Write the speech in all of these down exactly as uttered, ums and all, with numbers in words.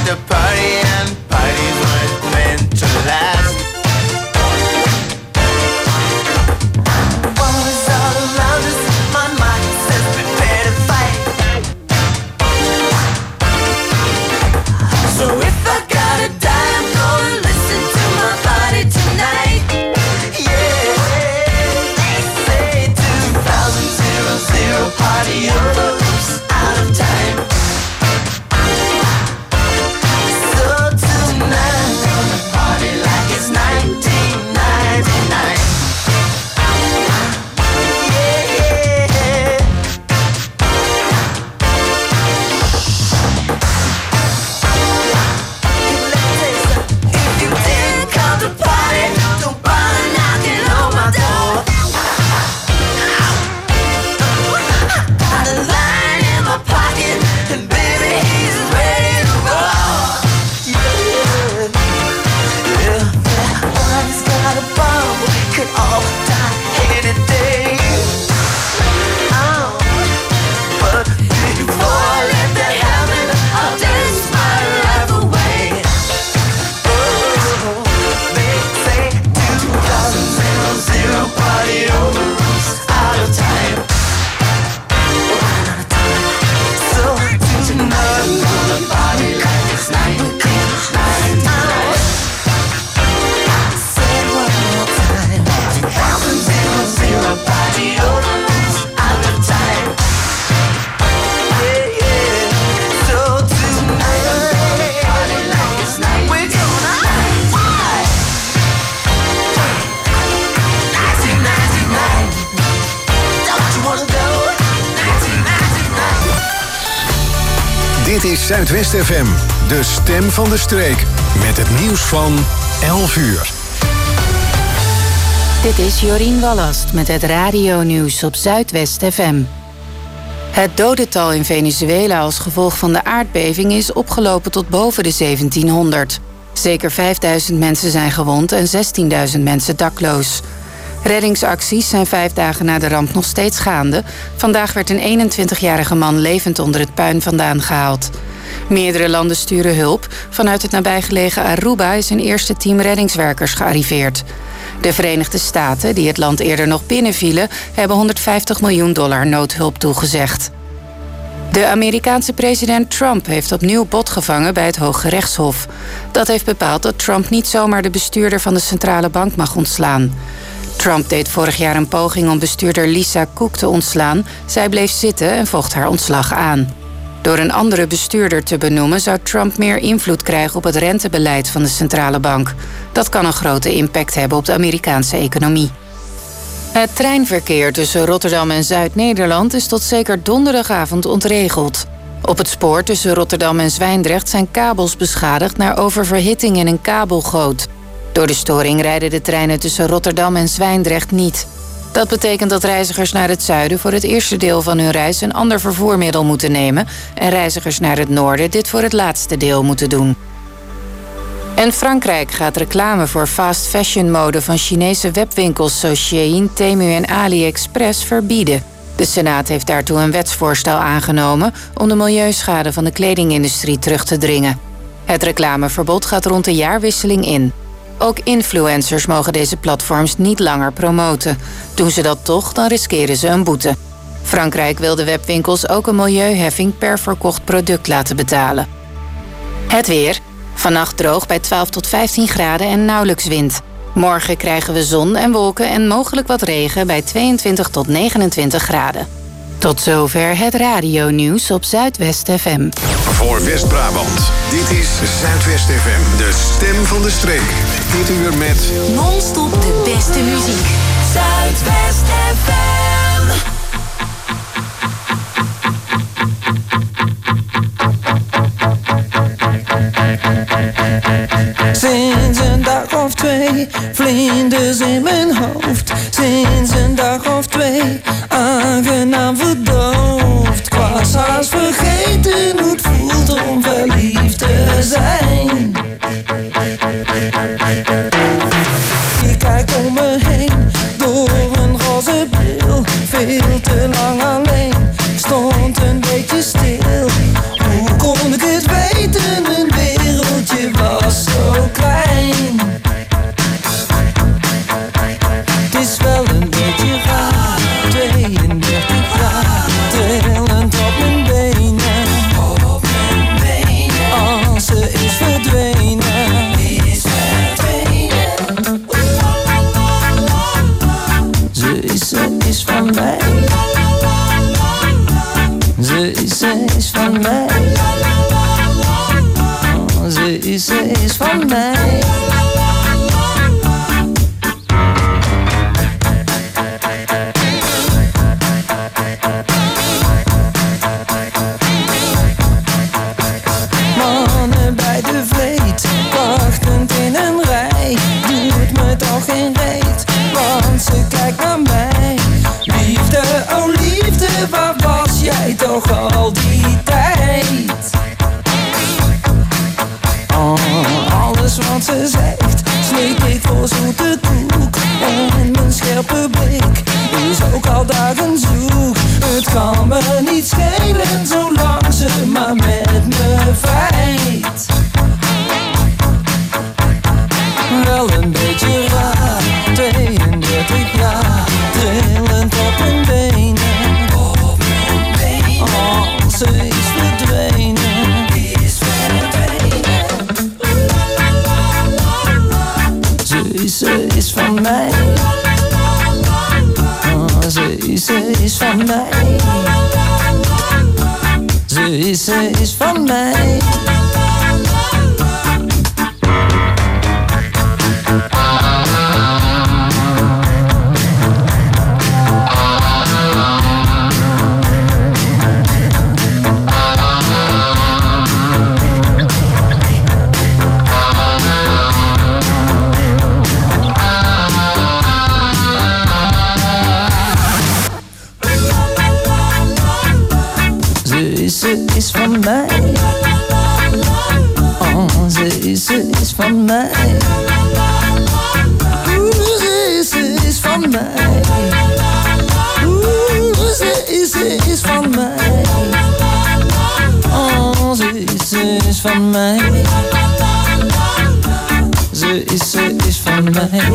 to party and parties weren't meant to last. Wars all around us, my mind says prepare to fight. So if I gotta die, I'm gonna listen to my body tonight. Yeah, they say two thousand party over, out of time. So tonight I'm gonna party like it's nineteen ninety-nine. Yeah, yeah. If you didn't come to party, don't bother knocking on my door. Got a line in my pocket, and baby, he's ready to roll. Yeah, yeah, that boy's got a bomb, could all die any day. Oh, but before I let that happen, I'll dance my life away. Oh, they say two thousand party over, out of time. So tonight I'm gonna party like it's nineteen ninety-nine. Say it one more time. two thousand party over, out of time. Yeah, yeah. So tonight I'm gonna party like it's nineteen ninety-nine. nineteen ninety-nine. Don't you wanna go? nineteen ninety-nine. Dit is Zuidwest F M, de stem van de streek. Met het nieuws van elf uur. Dit is Jorien Wallast met het radio-nieuws op Zuidwest F M. Het dodental in Venezuela als gevolg van de aardbeving is opgelopen tot boven de zeventienhonderd. Zeker vijfduizend mensen zijn gewond en zestienduizend mensen dakloos. Reddingsacties zijn vijf dagen na de ramp nog steeds gaande. Vandaag werd een eenentwintigjarige man levend onder het puin vandaan gehaald. Meerdere landen sturen hulp. Vanuit het nabijgelegen Aruba is een eerste team reddingswerkers gearriveerd. De Verenigde Staten, die het land eerder nog binnenvielen, hebben honderdvijftig miljoen dollar noodhulp toegezegd. De Amerikaanse president Trump heeft opnieuw bot gevangen bij het Hooggerechtshof. Dat heeft bepaald dat Trump niet zomaar de bestuurder van de centrale bank mag ontslaan. Trump deed vorig jaar een poging om bestuurder Lisa Cook te ontslaan. Zij bleef zitten en vocht haar ontslag aan. Door een andere bestuurder te benoemen zou Trump meer invloed krijgen op het rentebeleid van de centrale bank. Dat kan een grote impact hebben op de Amerikaanse economie. Het treinverkeer tussen Rotterdam en Zuid-Nederland is tot zeker donderdagavond ontregeld. Op het spoor tussen Rotterdam en Zwijndrecht zijn kabels beschadigd na oververhitting in een kabelgoot. Door de storing rijden de treinen tussen Rotterdam en Zwijndrecht niet. Dat betekent dat reizigers naar het zuiden voor het eerste deel van hun reis een ander vervoermiddel moeten nemen en reizigers naar het noorden dit voor het laatste deel moeten doen. En Frankrijk gaat reclame voor fast fashion mode van Chinese webwinkels zoals Shein, Temu en AliExpress verbieden. De Senaat heeft daartoe een wetsvoorstel aangenomen om de milieuschade van de kledingindustrie terug te dringen. Het reclameverbod gaat rond de jaarwisseling in. Ook influencers mogen deze platforms niet langer promoten. Doen ze dat toch, dan riskeren ze een boete. Frankrijk wil de webwinkels ook een milieuheffing per verkocht product laten betalen. Het weer. Vannacht droog bij twaalf tot vijftien graden en nauwelijks wind. Morgen krijgen we zon en wolken en mogelijk wat regen bij tweeëntwintig tot negenentwintig graden. Tot zover het radio-nieuws op Zuidwest F M. Voor West-Brabant, dit is Zuidwest F M, de stem van de streek. Dit uur met non-stop de beste muziek. Zuidwest F M. Sinds een dag of twee, vlinders in mijn hoofd. Sinds een dag of twee, aangenaam verdoofd. Ik was haast vergeten hoe het voelt om verliefd te zijn. Ik kijk om me heen, door een roze bril. Veel te lang alleen, stond een beetje stil. Hoe kon ik het weten, een beeld? ze is, ze is van mij. Mannen bij de vleet, wachtend in een rij, doet me toch geen reet, want ze kijkt naar mij. Liefde, oh liefde, waar was jij toch al die tijd? Oh, alles wat ze zegt, slik ik voor zoete koek. En mijn scherpe blik is ook al dagen zoek. Het kan me niet schelen, zolang ze maar met me vrijt. Wel een beetje raar, tweeëndertig jaar, trillend op mijn benen. Op mijn benen. Oh, ze is verdwenen. Is verdwenen. Ze is, ze is van mij. Oh, ze is, ze is van mij. Ze is, ze is van mij. Ze is van mij. Oh, ze is, ze is van mij. Oeh, ze is, ze is van mij. Oeh, ze is, ze is van mij. Oh, ze is, ze is van mij. Ze is, ze is van mij.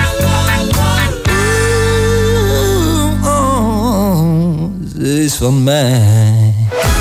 Oeh, oh, ze is van mij.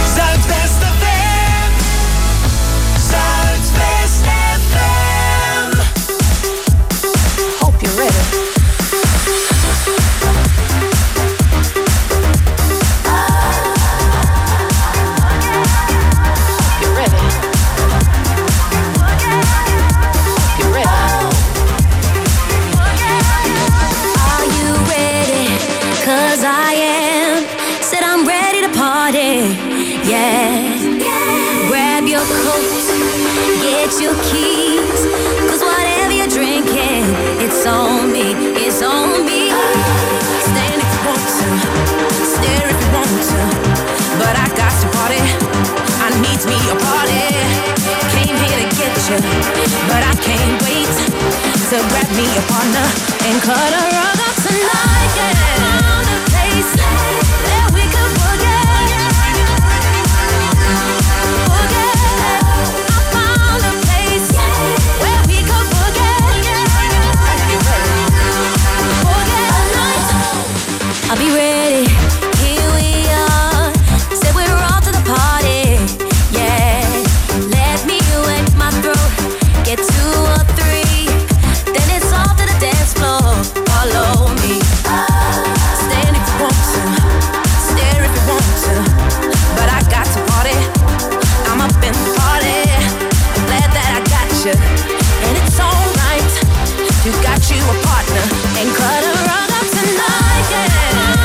Your keys, cause whatever you're drinking, it's on me, it's on me. Stand if you want to, stare if you want to, but I got to party, I need me a party. Came here to get you, but I can't wait to grab me a partner and cut a rug up tonight. Yeah, found a place that we could forget. I'll be ready, here we are. Said we're off to the party, yeah. Let me wet my throat, get two or three, then it's off to the dance floor. Follow me. Stand if you want to, stare if you want to, but I got to party, I'm up in the party. I'm glad that I got you, and it's alright. You got you a partner, and cut a rug up tonight, yeah.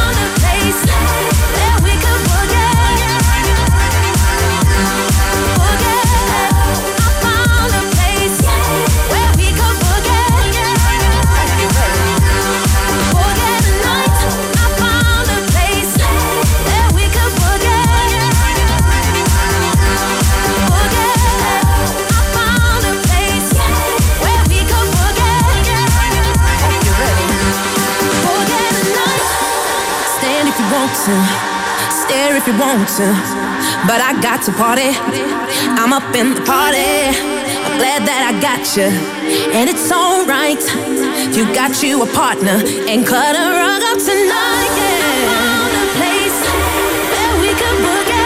Stare if you want to, but I got to party, I'm up in the party. I'm glad that I got you, and it's alright. You got you a partner, and cut a rug up tonight, yeah. Found a place that we could boogie.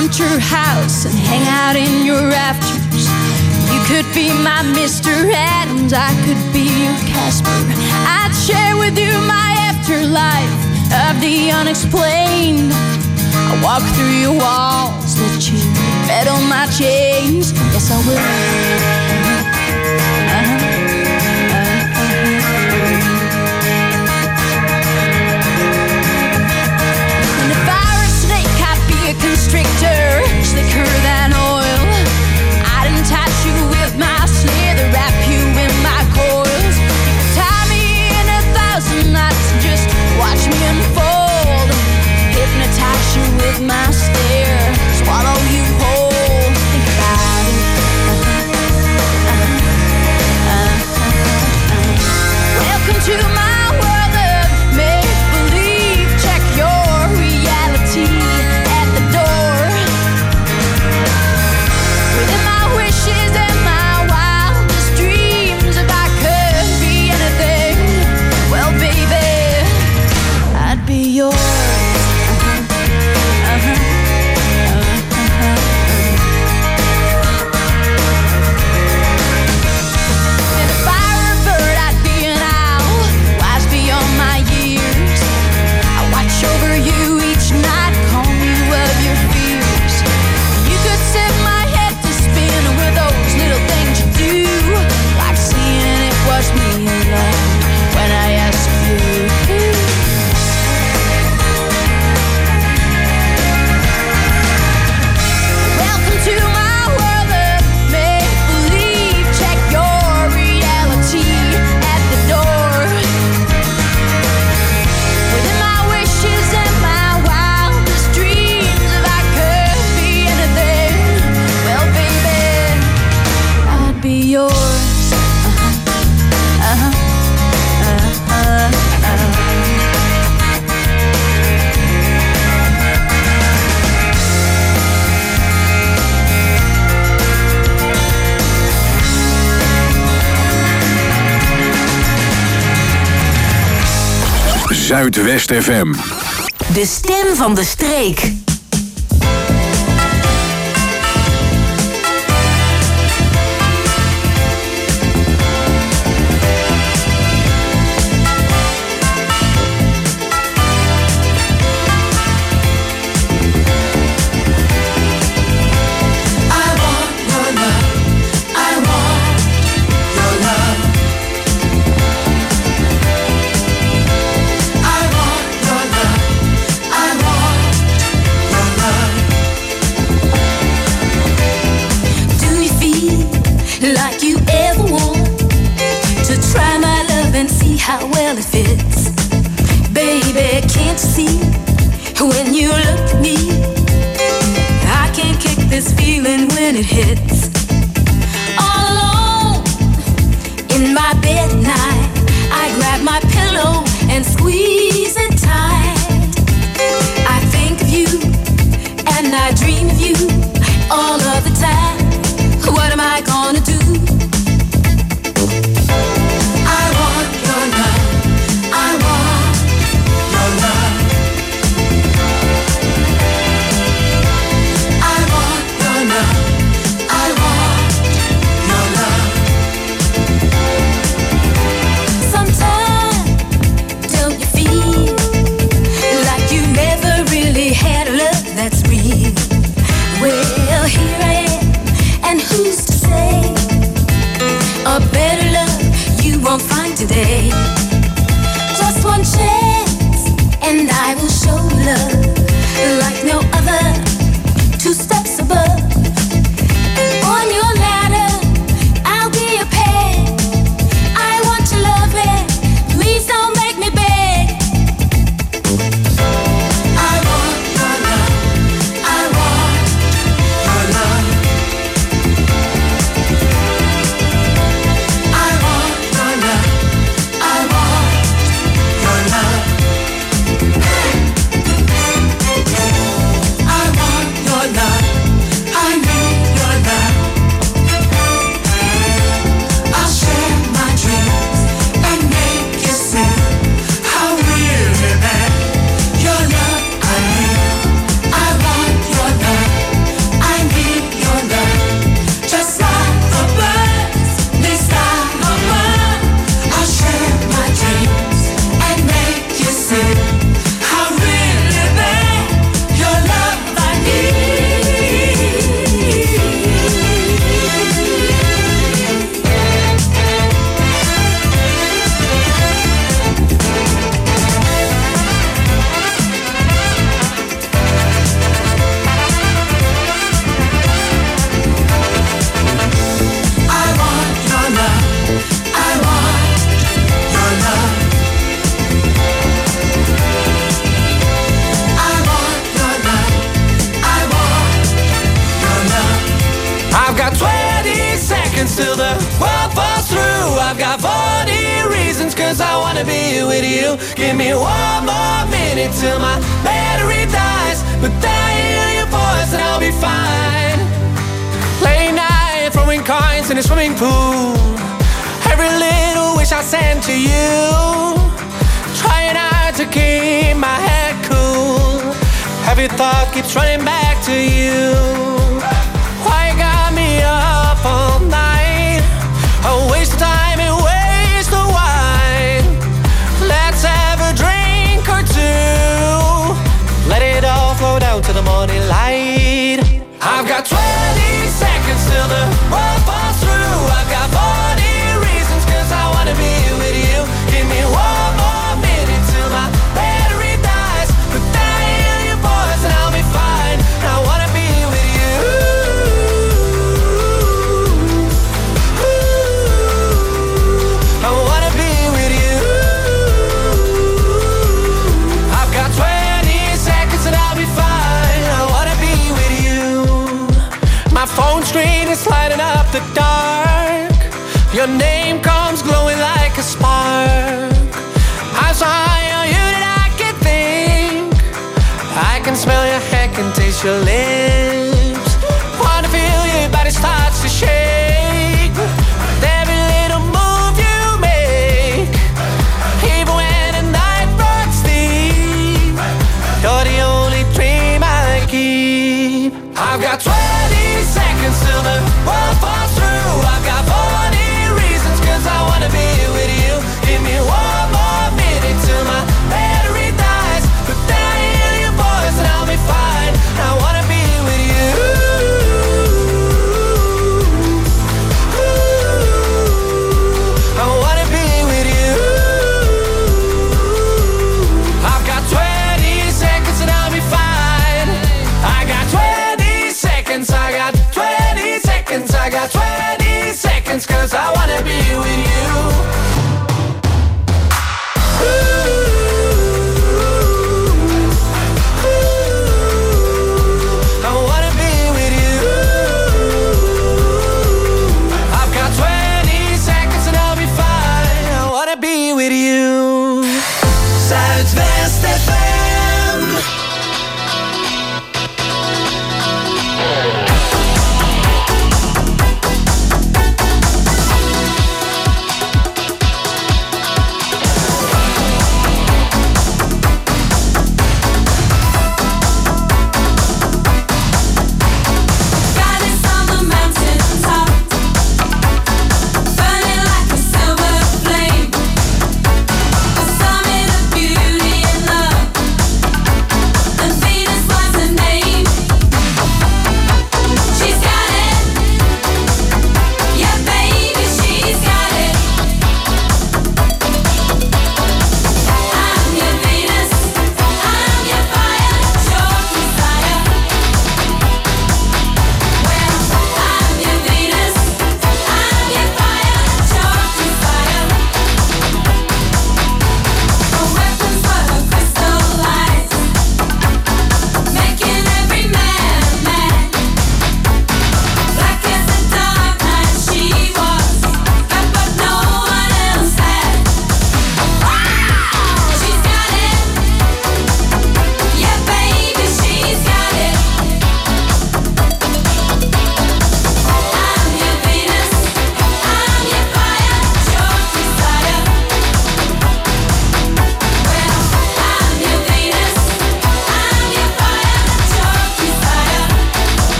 haunt your house and hang out in your rafters. You could be my Mister Adams, I could be your Casper. I'd share with you my afterlife of the unexplained. I walk through your walls, let you rattle my chains. Yes, I will. Uh-huh. Uh-huh. And if I were a snake, I'd be a constrictor, slicker than oil. I'd entice you with my slither, wrap you in my coils. You could tie me in a thousand knots, just watch me unfold. Hypnotize you with my stare, swallow you whole. Think about it. Uh-huh. Uh-huh. Uh-huh. Welcome to my world of make-believe. Check your reality at the door. Within my wishes and my wildest dreams, if I could be anything, well, baby, I'd be yours. Over you each night, calm you of your fears. You could set my head to spin with those little things you do, like seeing it was me alone when I asked you. Welcome to my world of make-believe. Check your reality at the door. Within my wishes and my wildest dreams, if I could be anything, well, baby, I'd be yours. Uh-huh. Uh-huh. Uh-huh. Uh-huh. Zuidwest F M. De stem van de streek. Like you ever want to try my love and see how well it fits. Baby, can't you see when you look at me, I can't kick this feeling when it hits. All alone in my bed at night, I grab my pillow and squeeze it tight. I think of you and I dream of you all of the time. What am I gonna do? I want your love. I want your love. I want your love. I want your love. Sometimes don't you feel like you never really had a love that's real? Well, here I am. And who's to say a better love you won't find today? Just one chance and I will show love like no other, two steps above. On your ladder, I'll be a peg. I want your love, and please don't make me beg. I want your love. I want your love. I want your love. I want your love. I want wanna be with you. Give me one more minute till my battery dies, but then I hear your voice and I'll be fine. Late night, throwing coins in a swimming pool. Every little wish I send to you. Trying hard to keep my head cool. Every thought keeps running back to you. Why you got me up all night? A waste of time and waste of wine. Let's have a drink or two. Let it all flow down to the morning light. I've got twenty seconds till the world falls through. I've got forty reasons cause I wanna be with you. Give me one more minute till my battery dies, but then I hear your voice and I'll be fine. I wanna be with you. I wanna be with you. I've got twenty seconds and I'll be fine. I wanna be with you. My phone screen is lighting up the dark. Your name comes glowing like a spark. I'm so high on you that I can think. I can smell your hair, can taste your lips. Wanna feel your body starts to shake with every little move you make. Even when the night runs deep, you're the only dream I keep. I've got twenty seconds till the world falls through. I've got forty reasons cause I wanna be with you. Give me one more minute till my battery dies, but then I hear your voice and I'll be fine. I wanna be with you. I wanna be with you. I've got twenty seconds and I'll be fine. I got twenty seconds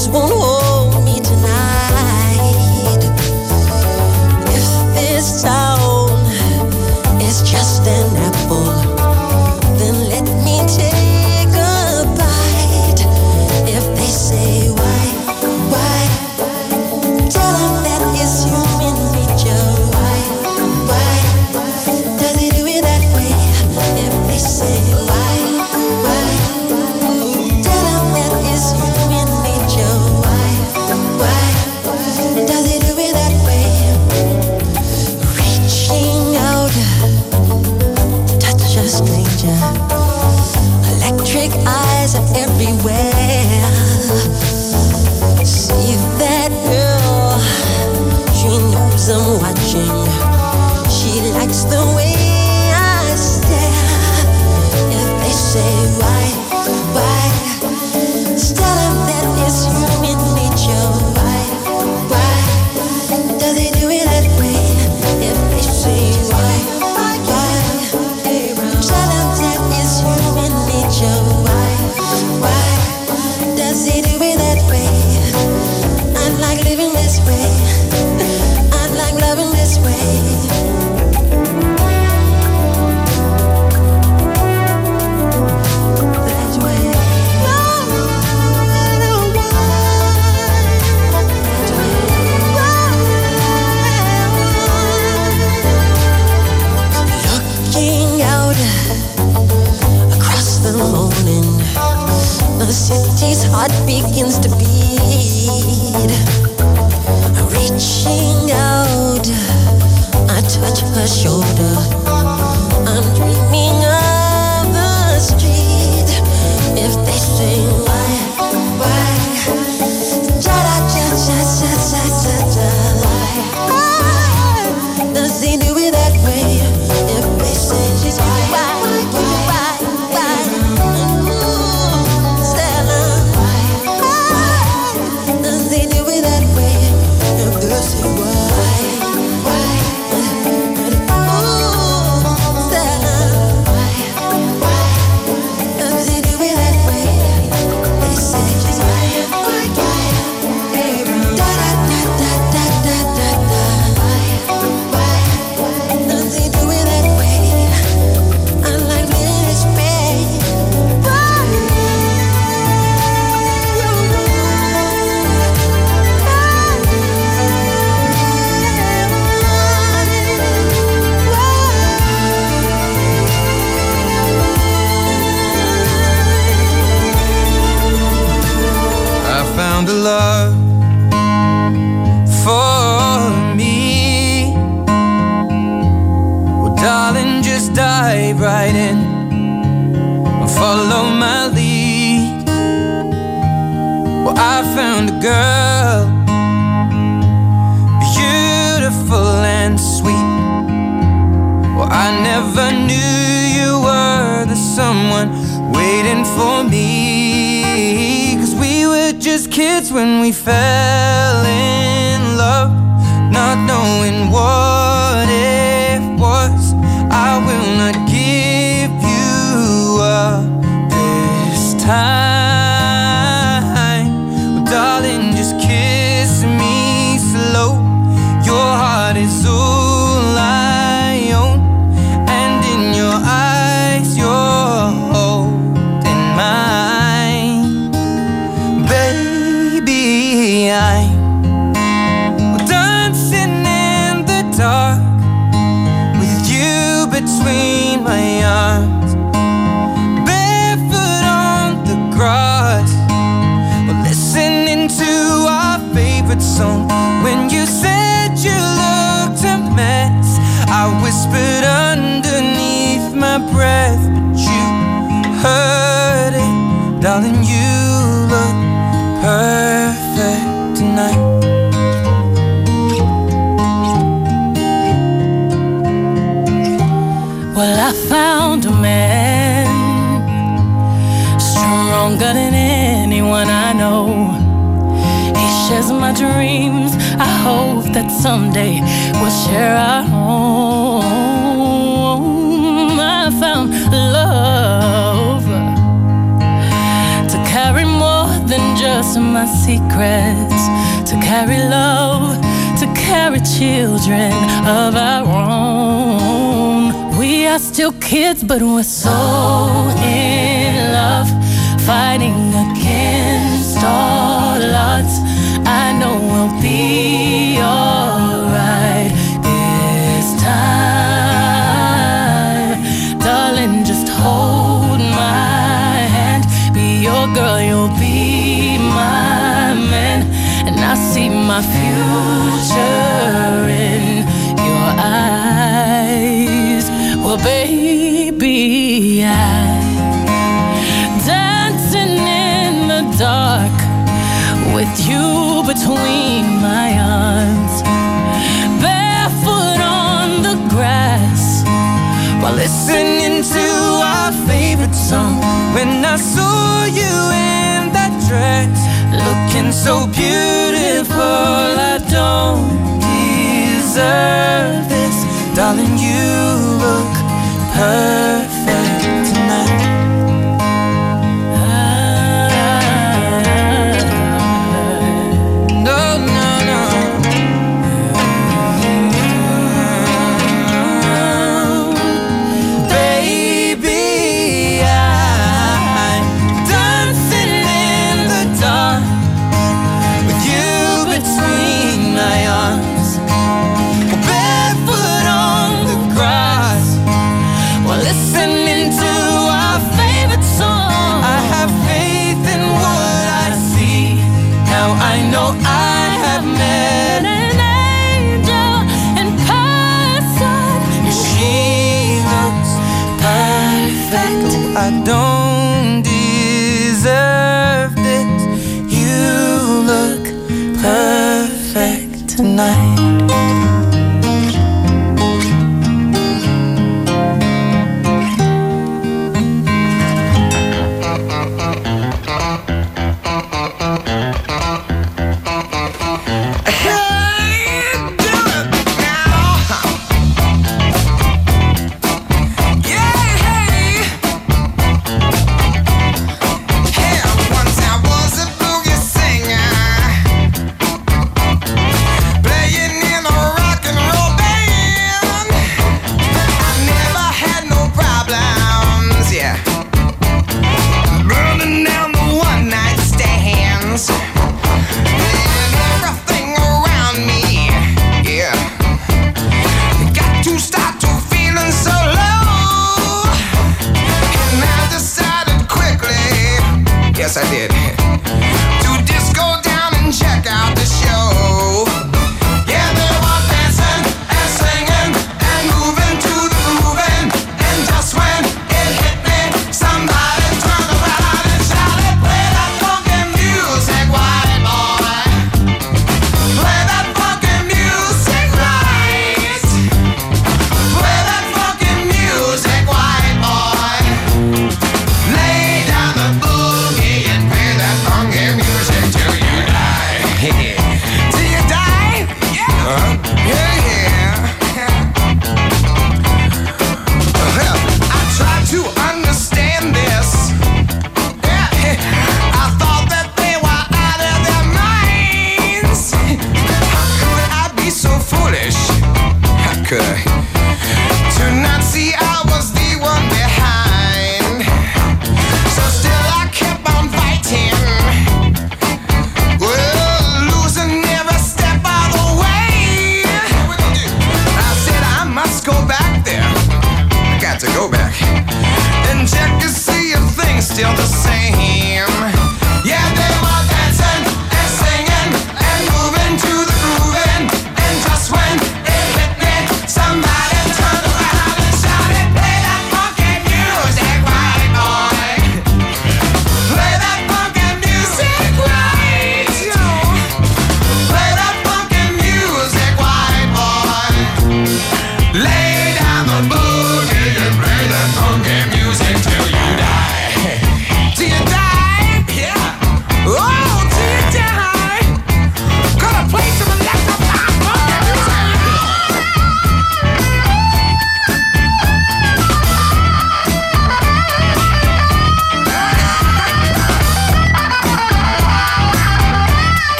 arms won't hold me tonight. If this town is just an apple, then let me take a bite. If they say why, why, tell them that it's human nature. Why, why, does he do it that way? If they say why, why, tell them that it's human nature. Why, why, does he do it that way? Reaching out, touch a stranger. Electric eyes are everywhere. See that girl, she knows I'm watching. She likes the way I stare. If they say why, why, tell them that it's human nature. Why, why, does he do it that way? If they say why, why, tell them that it's human nature. Why, why, does he do it that way? I'd like living this way. I'd like loving this way. That way. Looking out across the morning, the city's heart begins to beat. Reaching out, I touch her shoulder. I'm dreaming of the street. If they say why, why, da da da da da da da da. Why does he do it that way? If they say she's why, why, why, why, ooh, Stella, why, why does he do it that way? If they say why, why, ooh, Stella, why, why does he do it that way? They say she's why, why, why, da da da da da da da da. Why, why does he do it that way? I like living this way. Why? I found a love for me. Well, darling, just dive right in and follow my lead. Well, I found a girl, beautiful and sweet. Well, I never knew you were the someone waiting for me. 'Cause we were just kids when we fell in love, not knowing what it was. I will not give you up this time. Well, darling, just kiss me slow. Your heart is all I own, and in your eyes you're holding mine. Baby, I'm dancing in the dark with you between my arms, barefoot on the grass. We're listening to our favorite song. When you said you looked a mess, I whispered underneath my breath, but you heard it. Darling, you look perfect tonight. Well, I found a man stronger than anyone I know. He shares my dreams. I hope that someday we'll share our home. I found love to carry more than just us my secrets, to carry love, to carry children of our own. We are still kids, but we're so in love, fighting against all odds. I know we'll be alright this time. Darling, just hold my hand. Be your girl, you'll be my man. And I see my future in your eyes. Well, baby, I'm dancing in the dark with you between my arms, barefoot on the grass, while listening to our favorite song. When I saw you in that dress, looking so beautiful, I don't deserve this. Darling, you look perfect tonight. I don't deserve this. You look perfect tonight. Yes, I did. To disco down and check out the show. Yeah, they were dancing and singing and moving to the grooving. And just when it hit me, somebody turned around and shouted, "Play that funky music, white boy. Play that funky music right. Play that funky music, white boy. Lay down the boogie and play that funky music."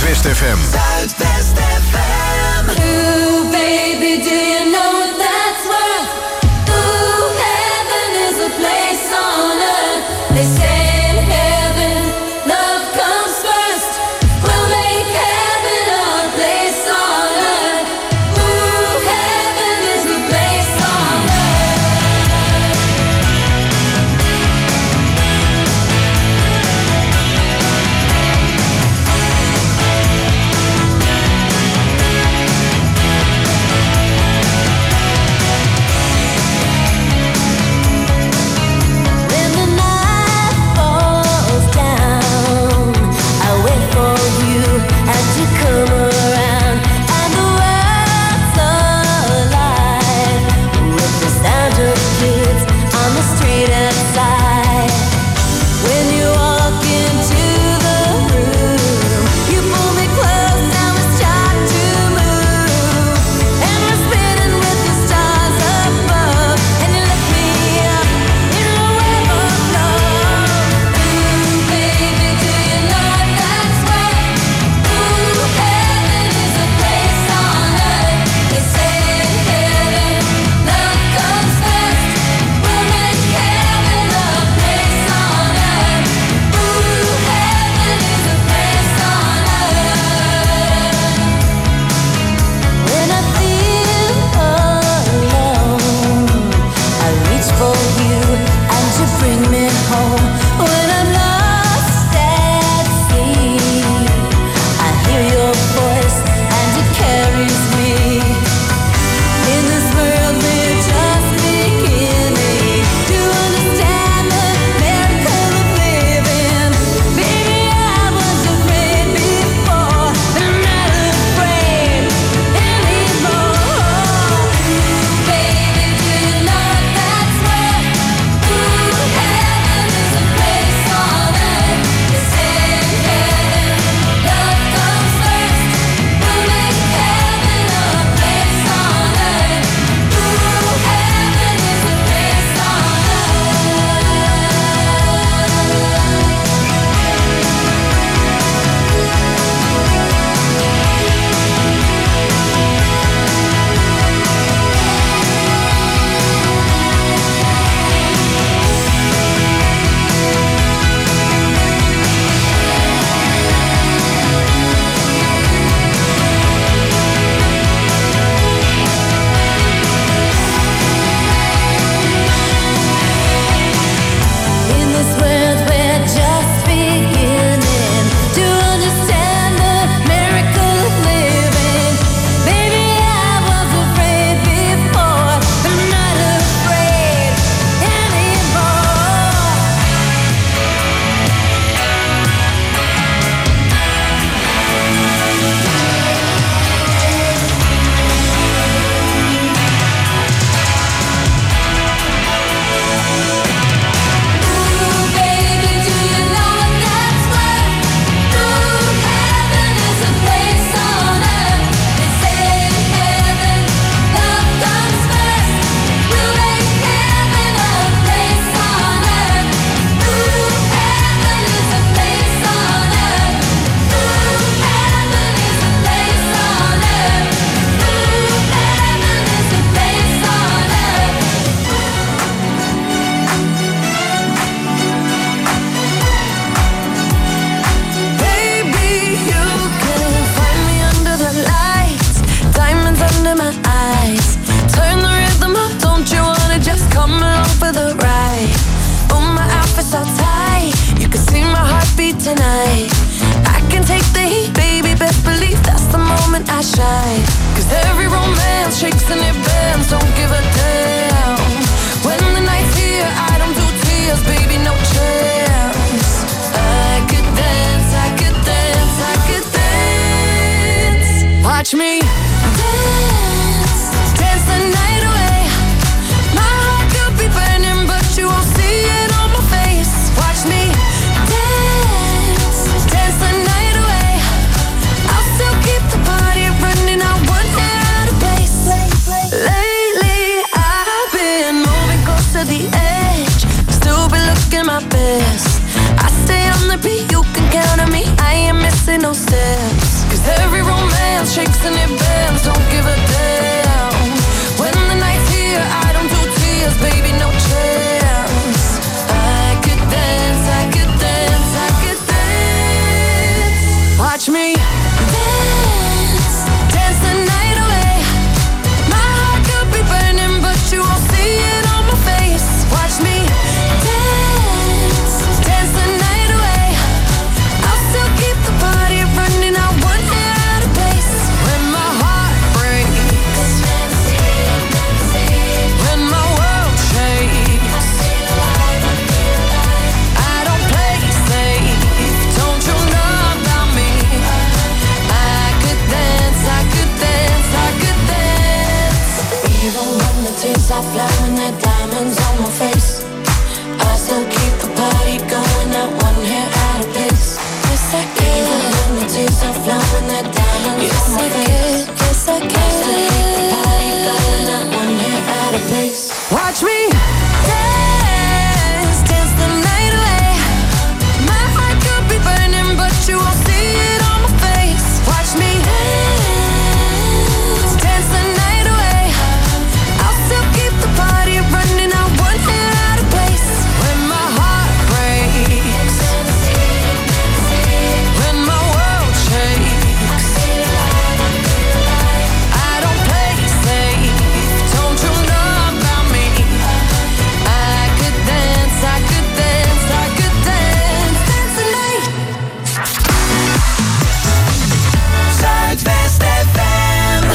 Zuidwest F M. Zuidwest F M. Ooh, baby, do you know what that's worth? Ooh, heaven is a place on earth. They say in heaven, love comes first. We'll make heaven our place on earth. Ooh, heaven is a place on earth. When the night falls down, I wait for you and you come around, and the world's alive with the sound of kids on the street outside. When you walk into the room, you pull me close and we start to move, and we're spinning with the stars above, and you lift me up in a web of love. Ooh, baby, do you know what that's worth? Ooh, heaven is a place on earth. They say in heaven, love comes first. We'll make heaven a place on earth. Ooh, heaven is a place on earth. When I feel alone, I reach for you and you bring me home. When I'm lost at sea, I hear your voice and it carries me. In this world we're just beginning to understand the miracle of living. Baby, I was afraid before, but I'm not afraid anymore. Baby, do you know what that's worth? Ooh, heaven is a place on earth. They say in heaven, love comes first. We'll make heaven a place on earth. Ooh, heaven is a place on In this world we're just beginning to understand the miracle of living. Baby, I was afraid before, but I'm not afraid anymore. Ooh, baby, do you know what that's worth? Ooh, heaven is a place on earth. They say in heaven, love comes first. We'll make heaven a place on earth. Ooh, heaven is a place on earth. Ooh, heaven is a place on earth. Ooh, heaven is a place on earth. Baby, you can find me under the lights, diamonds under my eyes. Turn the rhythm up, don't you wanna just come along for the ride? Oh, my outfit's all tight, you can see my heartbeat tonight. I can take the heat, baby, best believe that's the moment I shine. Cause every romance shakes and it bends, don't give a damn. When the night's here, I don't do tears, baby, no chance. I could dance, I could dance, I could dance. Watch me dance, dance the night away. My heart could be burning, but you won't see it on my face. Watch me dance, dance the night away. I'll still keep the party running, I won't get out of place. Lately I've been moving close to the edge, still been looking my best. I stay on from the beat, you can count on me. I ain't missing no steps. Cause every romance shakes and it bends. Don't give a damn. When the night's here, I don't do tears, baby, no chance. I could dance, I could dance, I could dance. Watch me dance, dance the night away. My heart could be burning, but you won't see it on my face. Watch me dance, dance the night away. I'll still keep the party running. I won't hear out of place. When my heart breaks, when my world shakes, I don't play safe. Don't you know about me? I could dance, I could dance, I could dance. Even when the tears are flowing, they're diamonds on my face, I still keep the party going, not one hair out of place. Yes, I can. Even when the tears are flowing, they're diamonds yes, on my I face. Can. Yes, I can. I still keep the party going, not one hair out of place. Watch me dance, dance the night away. My heart could be burning, but you won't see it on my face. Watch me dance, dance the night away. I'll still keep the party running. I won't hear out of place. When my heart breaks, when my world shakes, I don't play safe. Don't you know about me? I could dance, I could dance, I could dance, dance the night. Zuidwest F M.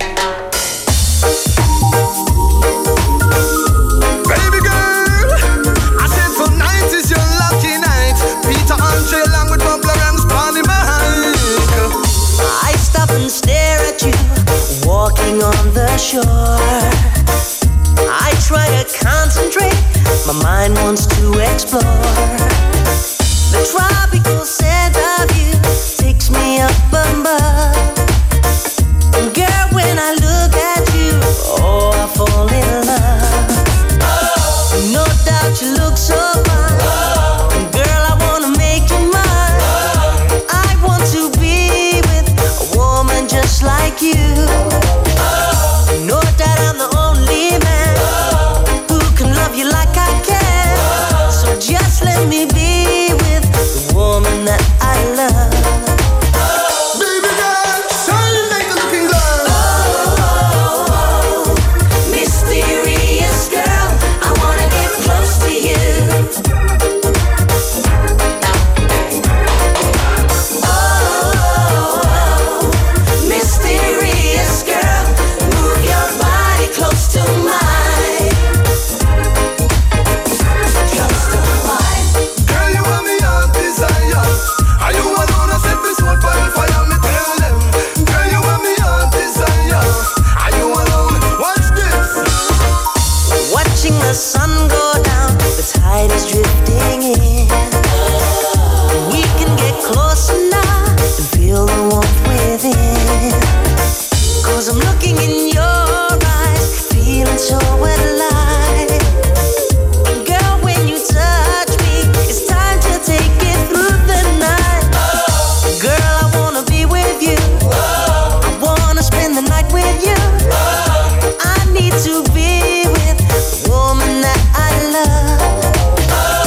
Baby girl, I said tonight is your lucky night. Peter Andre along with Bubba Rams on the mic. I stop and stare at you, walking on the shore. I try to concentrate, my mind wants to explore. The tropical scent of you takes me up above. And girl, when I look at you, oh, I fall in love. No doubt you look so fine. And girl, I wanna make you mine. I want to be with a woman just like you. No doubt I'm the only man who can love you like I can. So just let me be with the woman that I love. Baby girl, shine like a looking glass. Oh, mysterious girl, I wanna get close to you. Oh, mysterious girl, move your body close to mine. Close to mine. Girl, you want me heart desire. Are you alone? I set this soul for the fire, me tell them. Girl, you want me heart desire. Are you alone? Watch this. Watching the sun go down, the tide is drifting in. We can get closer now and feel the warmth within. Cause I'm looking in your eyes, feeling so alive. And girl, when you touch me, it's time to take it through the night. Girl, I wanna be with you, I wanna spend the night with you. I need to be with the woman that I love.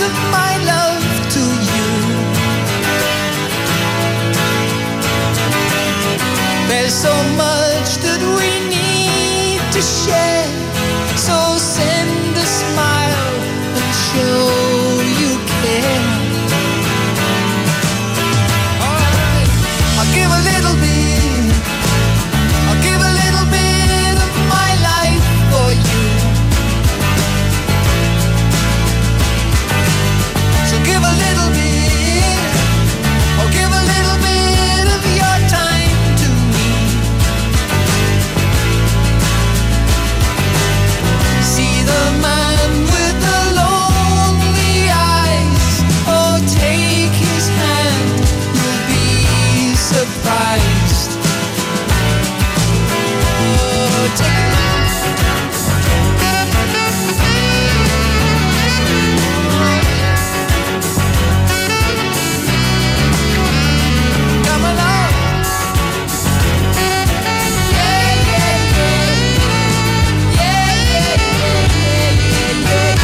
of my love to you. There's so much that we need to share, so send a smile and show you care. Alright, I'll give a little bit, I'll give a little bit of my life for you. So give a little bit, or give a little bit of your time to me. See the man with the lonely eyes, oh take his hand, you'll be surprised. Oh, take it. Come along. Yeah, yeah, yeah. Yeah, yeah, yeah, yeah, yeah,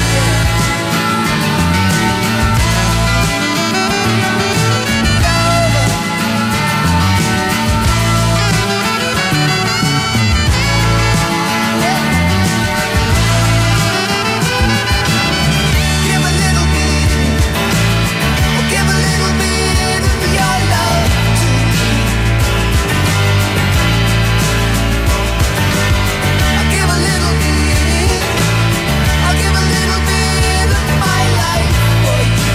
Give a little bit, oh, give a little bit of your love to me. I'll give a little bit, I'll give a little bit of my life for you.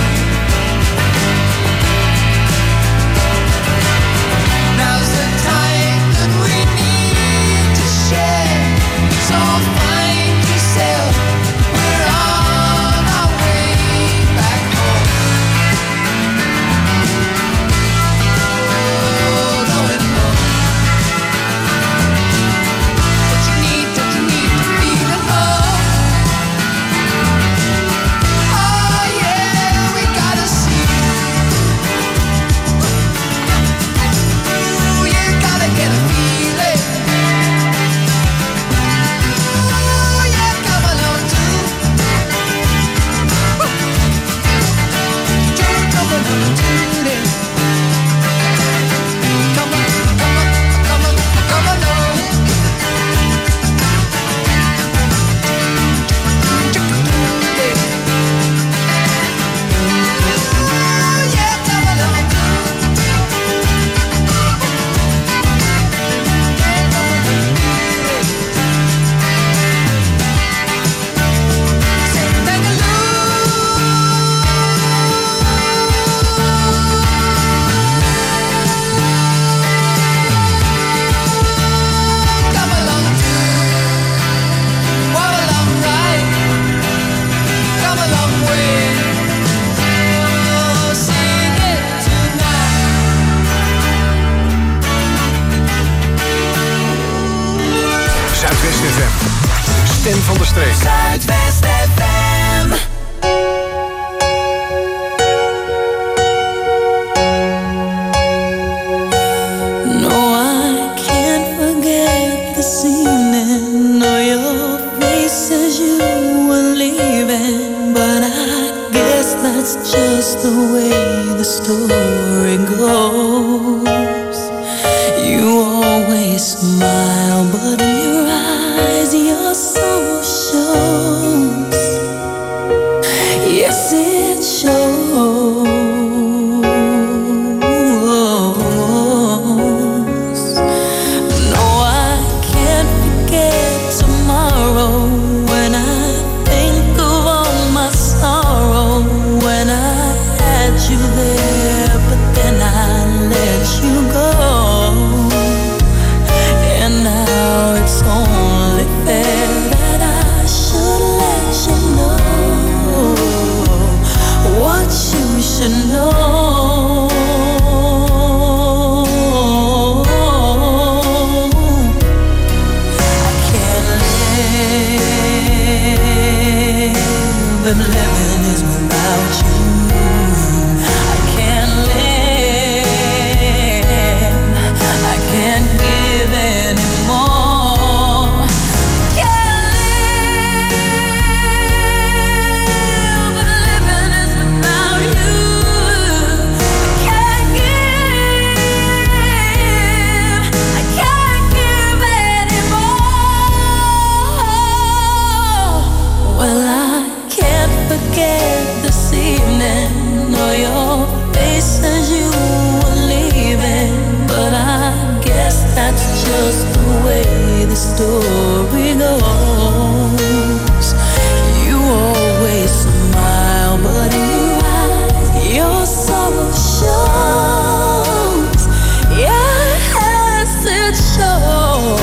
Now's the time that we need to share, so find yourself, we're on our way back home. Oh, going home. Don't you need, don't you need to feel alone? Oh yeah, we gotta see. Ooh, you gotta get a feeling. Ooh, yeah, come along too. Just come along too then. Come on, come on, come on, come along. Ooh, yeah, come along too. Say, come along too. Walk along right, come a long way. Oh, sing it tonight. Zuidwest F M. Stem van de streek. Zuidwest F M. No, I can't forget this evening or your face as you were leaving, but I guess that's just the way the story goes. You always smile, but in your eyes your soul shows. Yes, it shows. No, I can't forget tomorrow when I think of all my sorrow, when I had you there, but then I let you go. And now it's only fair that I should let you know what you should story goes, you always smile, but in your eyes, your sorrow shows. Yes, it shows.